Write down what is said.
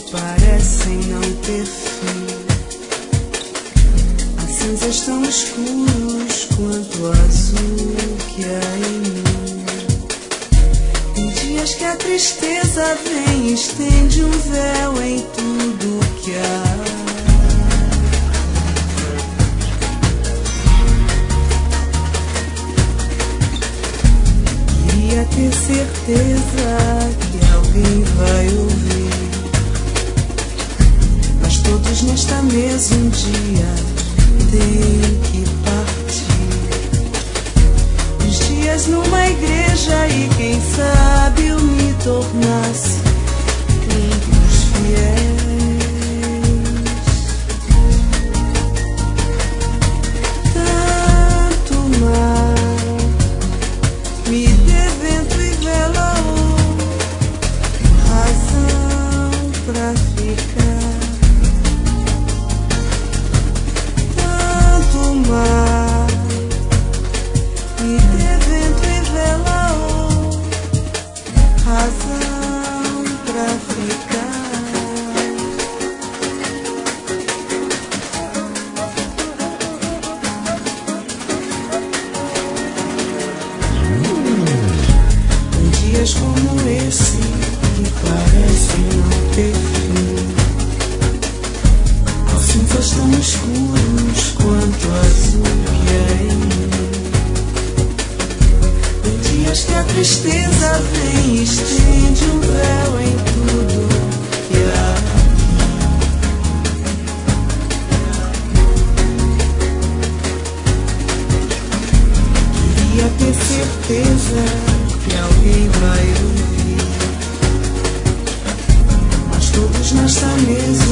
parecem não ter fim. As cinzas tão escuros quanto o azul que há em mim. Tem dias que a tristeza vem e estende um véu em tudo que há. Queria ter certeza que alguém vai ouvir, mas todos nesta mesa um dia têm que partir. Os dias numa igreja e quem sabe eu me tornasse um dos fiéis. Tanto mal me dê vento e vela ou razão pra ficar. Tanto mar me dê vento e vela ou razão pra ficar. Dias como esse que parecem não ter fim, aos cinzas tão escuros quanto o azul que é em mim. Tem dias que a tristeza vem e estende um véu em tudo que há. Queria ter certeza que alguém vai ouvir, mas todos nesta mesa